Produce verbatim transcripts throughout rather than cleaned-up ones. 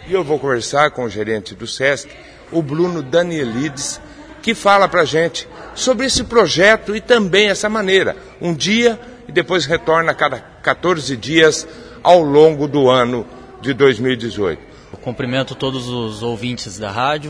E eu vou conversar com o gerente do SESC, o Bruno Danielides, que fala para a gente sobre esse projeto e também essa maneira, um dia e depois retorna a cada quatorze dias ao longo do ano de dois mil e dezoito. Eu cumprimento todos os ouvintes da rádio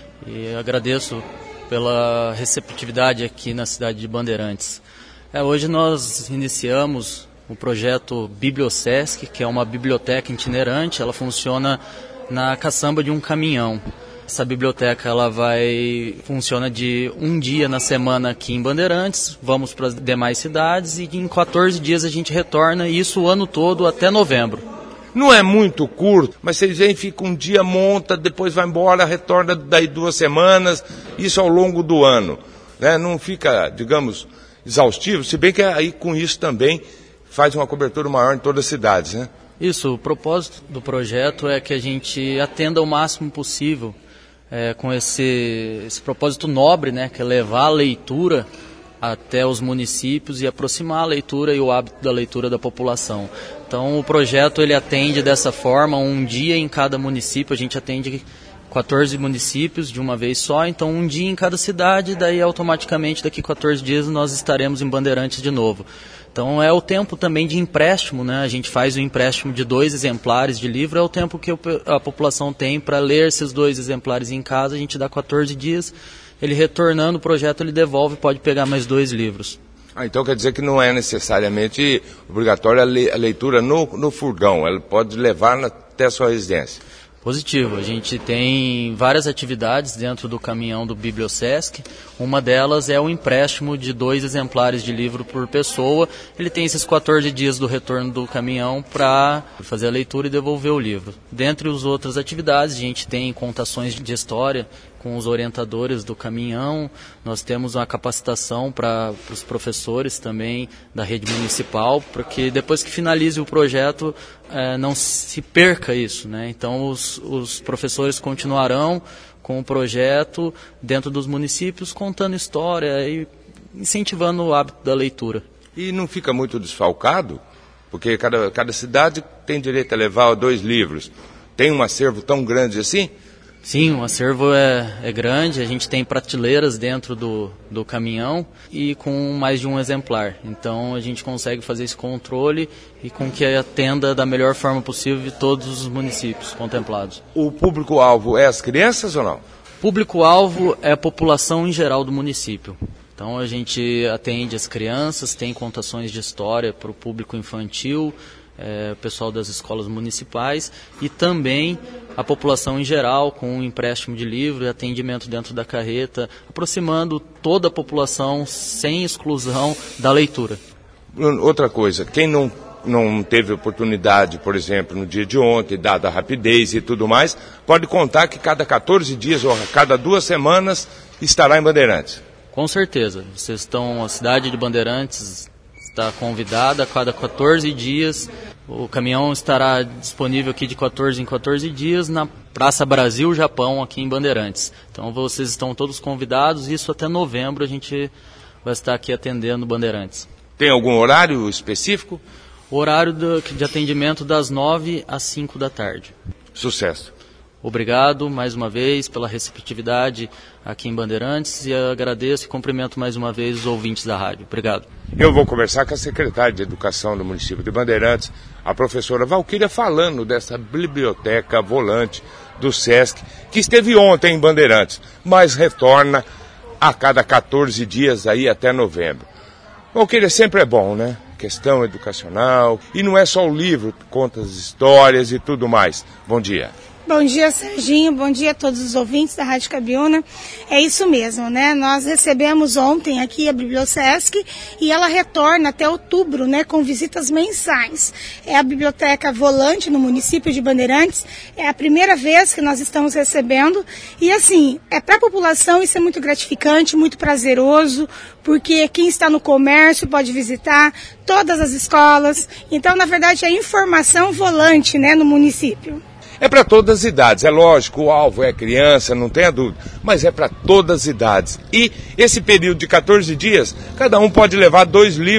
e agradeço pela receptividade aqui na cidade de Bandeirantes. É, hoje nós iniciamos o projeto BiblioSesc, que é uma biblioteca itinerante. Ela funciona na caçamba de um caminhão. Essa biblioteca ela vai funciona de um dia na semana aqui em Bandeirantes, vamos para as demais cidades e em quatorze dias a gente retorna, isso o ano todo até novembro. Não é muito curto, mas vocês vêm, fica um dia, monta, depois vai embora, retorna daí duas semanas, isso ao longo do ano. Né? Não fica, digamos, exaustivo, se bem que aí com isso também faz uma cobertura maior em todas as cidades, né? Isso, o propósito do projeto é que a gente atenda o máximo possível é, com esse, esse propósito nobre, né, que é levar a leitura até os municípios e aproximar a leitura e o hábito da leitura da população. Então o projeto ele atende dessa forma, um dia em cada município, a gente atende quatorze municípios de uma vez só, então um dia em cada cidade, daí automaticamente daqui a quatorze dias nós estaremos em Bandeirantes de novo. Então é o tempo também de empréstimo, né? A gente faz o empréstimo de dois exemplares de livro, é o tempo que a população tem para ler esses dois exemplares em casa, a gente dá quatorze dias, ele retornando o projeto, ele devolve, pode pegar mais dois livros. Ah, então quer dizer que não é necessariamente obrigatória a leitura no, no furgão, ela pode levar na, até a sua residência. Positivo, a gente tem várias atividades dentro do caminhão do BiblioSesc, uma delas é o empréstimo de dois exemplares de livro por pessoa, ele tem esses quatorze dias do retorno do caminhão para fazer a leitura e devolver o livro. Dentre as outras atividades, a gente tem contações de história com os orientadores do caminhão, nós temos uma capacitação para os professores também da rede municipal, porque depois que finalize o projeto, é, não se perca isso, né? Então os, os professores continuarão com o projeto dentro dos municípios, contando história e incentivando o hábito da leitura. E não fica muito desfalcado? Porque cada, cada cidade tem direito a levar dois livros. Tem um acervo tão grande assim? Sim, o acervo é, é grande, a gente tem prateleiras dentro do, do caminhão e com mais de um exemplar. Então a gente consegue fazer esse controle e com que atenda da melhor forma possível todos os municípios contemplados. O público-alvo é as crianças ou não? O público-alvo é a população em geral do município. Então a gente atende as crianças, tem contações de história para o público infantil, É, o pessoal das escolas municipais e também a população em geral com um empréstimo de livro e atendimento dentro da carreta, aproximando toda a população sem exclusão da leitura. Outra coisa, quem não, não teve oportunidade, por exemplo, no dia de ontem, dada a rapidez e tudo mais, pode contar que cada quatorze dias ou cada duas semanas estará em Bandeirantes. Com certeza, vocês estão, a cidade de Bandeirantes está convidada a cada quatorze dias. O caminhão estará disponível aqui de quatorze em quatorze dias na Praça Brasil Japão, aqui em Bandeirantes. Então vocês estão todos convidados, isso até novembro a gente vai estar aqui atendendo Bandeirantes. Tem algum horário específico? O horário de atendimento das nove às cinco da tarde. Sucesso. Obrigado mais uma vez pela receptividade aqui em Bandeirantes e agradeço e cumprimento mais uma vez os ouvintes da rádio. Obrigado. Eu vou conversar com a secretária de Educação do município de Bandeirantes, a professora Valquíria, falando dessa biblioteca volante do SESC, que esteve ontem em Bandeirantes, mas retorna a cada quatorze dias aí até novembro. Valquíria, sempre é bom, né? Questão educacional, e não é só o livro que conta as histórias e tudo mais. Bom dia. Bom dia, Serginho. Bom dia a todos os ouvintes da Rádio Cabiúna. É isso mesmo, né? Nós recebemos ontem aqui a BiblioSesc e ela retorna até outubro, né? Com visitas mensais. É a biblioteca volante no município de Bandeirantes. É a primeira vez que nós estamos recebendo. E assim, é para a população isso é muito gratificante, muito prazeroso, porque quem está no comércio pode visitar todas as escolas. Então, na verdade, é informação volante, né? No município. É para todas as idades, é lógico, o alvo é criança, não tenha dúvida, mas é para todas as idades. E esse período de quatorze dias, cada um pode levar dois livros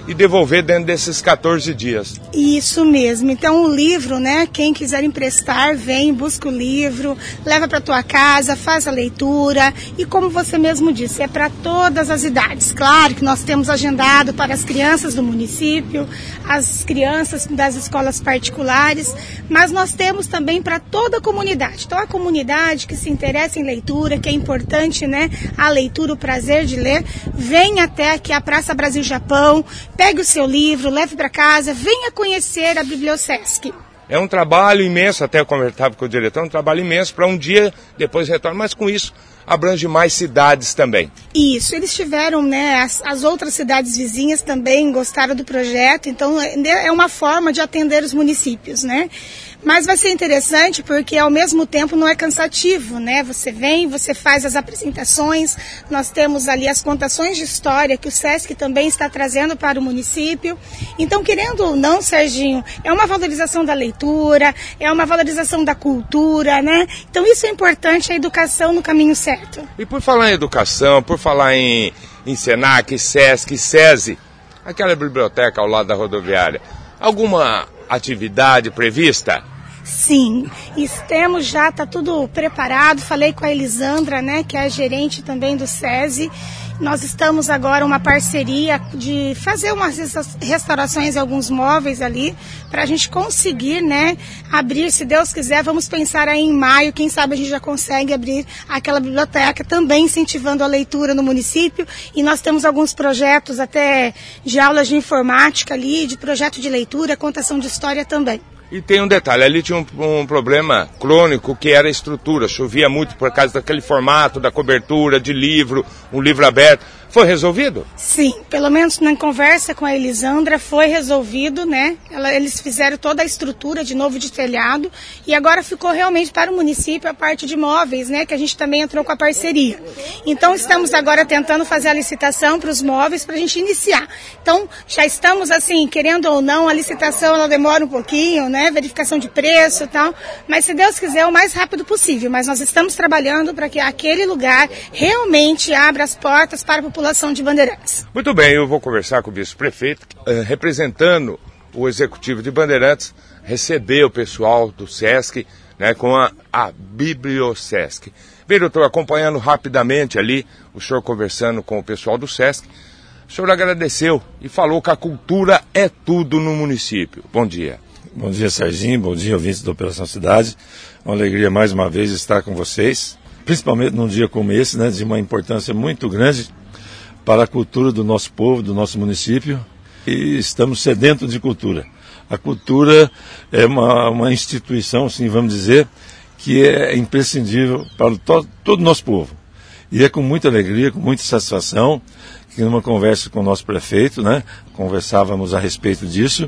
e devolver dentro desses quatorze dias. Isso mesmo. Então o livro, né, quem quiser emprestar, vem, busca o livro, leva para tua casa, faz a leitura e como você mesmo disse, é para todas as idades. Claro que nós temos agendado para as crianças do município, as crianças das escolas particulares, mas nós temos também para toda a comunidade. Então a comunidade que se interessa em leitura, que é importante, né, a leitura, o prazer de ler, vem até aqui a Praça Brasil-Japão, pegue o seu livro, leve para casa, venha conhecer a Bibliosesc. É um trabalho imenso, até eu conversava com o diretor, um trabalho imenso para um dia, depois retornar, mas com isso abrange mais cidades também. Isso, eles tiveram, né, as, as outras cidades vizinhas também gostaram do projeto, então é uma forma de atender os municípios, né? Mas vai ser interessante porque ao mesmo tempo não é cansativo, né? Você vem, você faz as apresentações, nós temos ali as contações de história que o Sesc também está trazendo para o município. Então, querendo ou não, Serginho, é uma valorização da leitura, é uma valorização da cultura, né? Então isso é importante, a educação no caminho certo. E por falar em educação, por falar em, em Senac, Sesc, SESI, aquela biblioteca ao lado da rodoviária, alguma atividade prevista? Sim, temos já, está tudo preparado, falei com a Elisandra, né, que é a gerente também do SESI. Nós estamos agora uma parceria de fazer umas restaurações em alguns móveis ali, para a gente conseguir, né, abrir, se Deus quiser, vamos pensar aí em maio, quem sabe a gente já consegue abrir aquela biblioteca, também incentivando a leitura no município, e nós temos alguns projetos até de aulas de informática ali, de projeto de leitura, contação de história também. E tem um detalhe, ali tinha um, um problema crônico que era a estrutura, chovia muito por causa daquele formato, da cobertura, de livro, um livro aberto. Foi resolvido? Sim, pelo menos na conversa com a Elisandra foi resolvido, né? Ela, eles fizeram toda a estrutura de novo de telhado e agora ficou realmente para o município a parte de móveis, né? Que a gente também entrou com a parceria. Então estamos agora tentando fazer a licitação para os móveis para a gente iniciar. Então já estamos assim, querendo ou não, a licitação ela demora um pouquinho, né? Verificação de preço e tal, mas se Deus quiser o mais rápido possível. Mas nós estamos trabalhando para que aquele lugar realmente abra as portas para a população de Bandeirantes. Muito bem, eu vou conversar com o vice-prefeito, eh, representando o executivo de Bandeirantes, receber o pessoal do Sesc, né, com a, a Bibliosesc. Bem, doutor, acompanhando rapidamente ali, o senhor conversando com o pessoal do Sesc, o senhor agradeceu e falou que a cultura é tudo no município. Bom dia. Bom dia, Serginho, bom dia, ouvintes da Operação Cidade. Uma alegria mais uma vez estar com vocês, principalmente num dia como esse, né, de uma importância muito grande para a cultura do nosso povo, do nosso município, e estamos sedentos de cultura. A cultura é uma, uma instituição, assim, vamos dizer, que é imprescindível para to, todo o nosso povo. E é com muita alegria, com muita satisfação, que numa conversa com o nosso prefeito, né, conversávamos a respeito disso,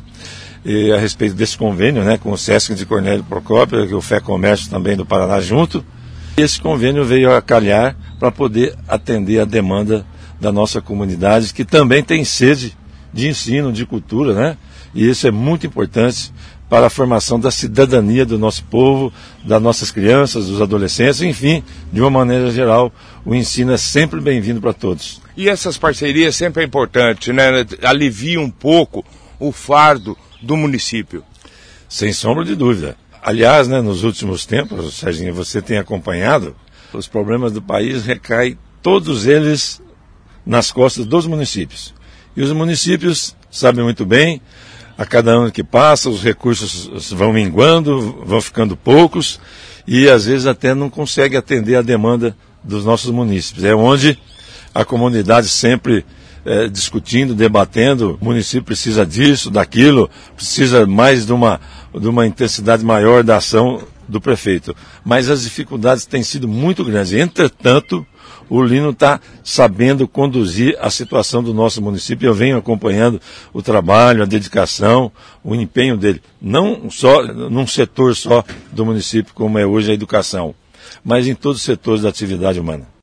e a respeito desse convênio, né, com o Sesc de Cornélio Procópio, que o Fé Comércio também do Paraná junto. E esse convênio veio a calhar para poder atender a demanda da nossa comunidade, que também tem sede de ensino, de cultura, né? E isso é muito importante para a formação da cidadania do nosso povo, das nossas crianças, dos adolescentes, enfim, de uma maneira geral, o ensino é sempre bem-vindo para todos. E essas parcerias sempre é importante, né? Alivia um pouco o fardo do município. Sem sombra de dúvida. Aliás, né, nos últimos tempos, Serginho, você tem acompanhado, os problemas do país recaem, todos eles, nas costas dos municípios. E os municípios sabem muito bem, a cada ano que passa, os recursos vão minguando, vão ficando poucos, e às vezes até não consegue atender a demanda dos nossos municípios. É onde a comunidade sempre é, discutindo, debatendo, o município precisa disso, daquilo, precisa mais de uma, de uma intensidade maior da ação do prefeito. Mas as dificuldades têm sido muito grandes. Entretanto, o Lino está sabendo conduzir a situação do nosso município. Eu venho acompanhando o trabalho, a dedicação, o empenho dele, não só num setor só do município, como é hoje a educação, mas em todos os setores da atividade humana.